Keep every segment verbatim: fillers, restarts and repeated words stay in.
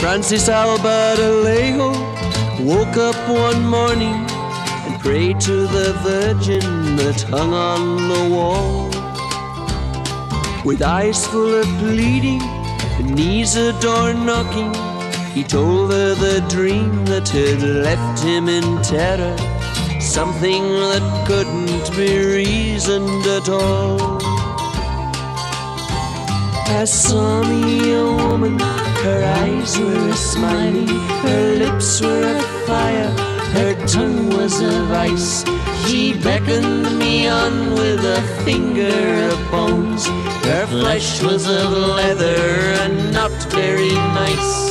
Francis Albert Alejo woke up one morning and prayed to the Virgin that hung on the wall. With eyes full of pleading and knees a door knocking, he told her the dream that had left him in terror, something that couldn't be reasoned at all. I saw me a woman, her eyes were smiling, her lips were afire, her tongue was of ice. She beckoned me on with a finger of bones, her flesh was of leather and not very nice.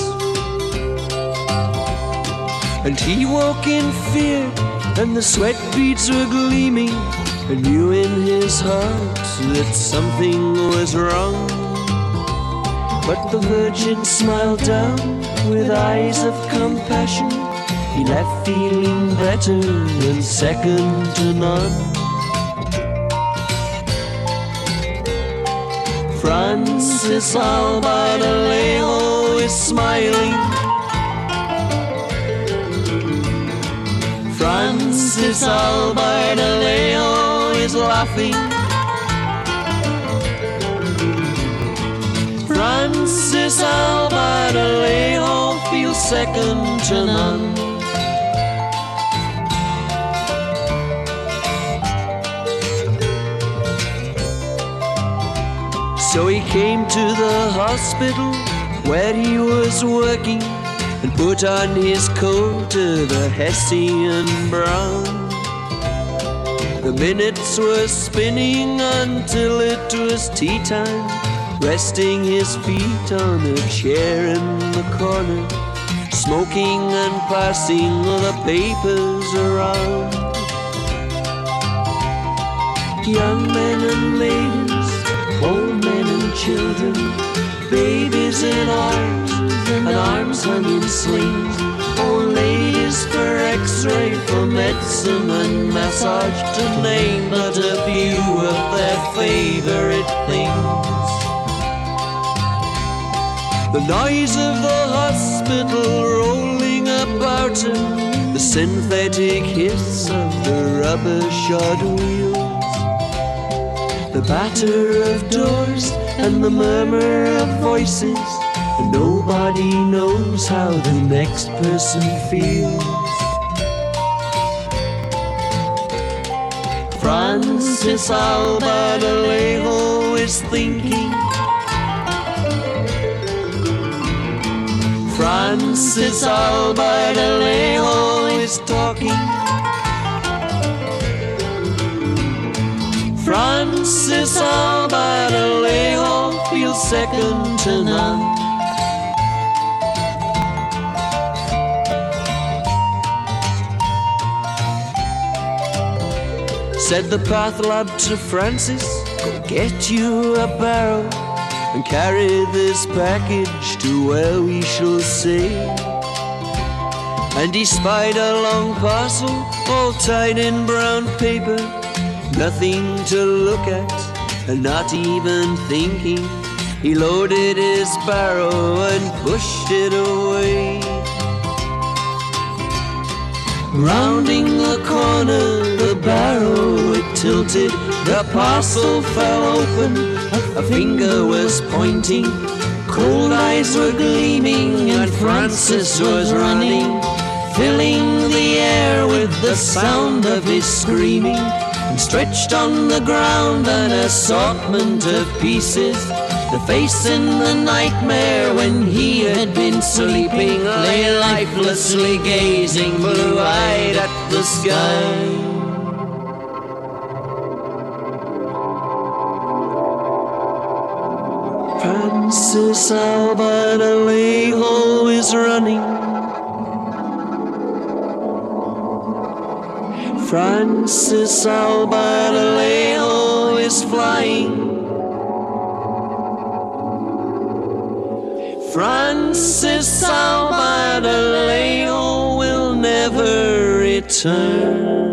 And he woke in fear, and the sweat beads were gleaming, and knew in his heart that something was wrong. But the Virgin smiled down with eyes of compassion. He left feeling better and second to none. Francis Albert Alejo is smiling. Francis Albert Alejo is laughing. Francis Albert Alejo feels second to none. So he came to the hospital where he was working and put on his coat of the Hessian brown. The minutes were spinning until it was tea time, resting his feet on a chair in the corner, smoking and passing the papers around. Young men and ladies, old men and children, babies in arms and arms hung in slings, old ladies for x-ray, for medicine and massage, to name but a few of their favorite things. The noise of the hospital rolling about him, the synthetic hiss of the rubber-shod wheels, the batter of doors and the murmur of voices, and nobody knows how the next person feels. Francis Albert Alejo is thinking. Francis Albert Alejo is talking. Francis Albert Alejo feels second to none. Said the path lad to Francis, go get you a barrow and carry this package to where we shall say. And he spied a long parcel all tied in brown paper, nothing to look at and not even thinking. He loaded his barrow and pushed it away. Rounding the corner, the barrow it tilted, the parcel fell open, a finger was pointing, cold eyes were gleaming, and Francis was running, filling the air with the sound of his screaming. And stretched on the ground an assortment of pieces, the face in the nightmare when he had been sleeping lay lifelessly gazing blue-eyed at the sky. Francis Albert Alejo is running. Francis Albert Alejo is flying. Francis Albert Alejo will never return.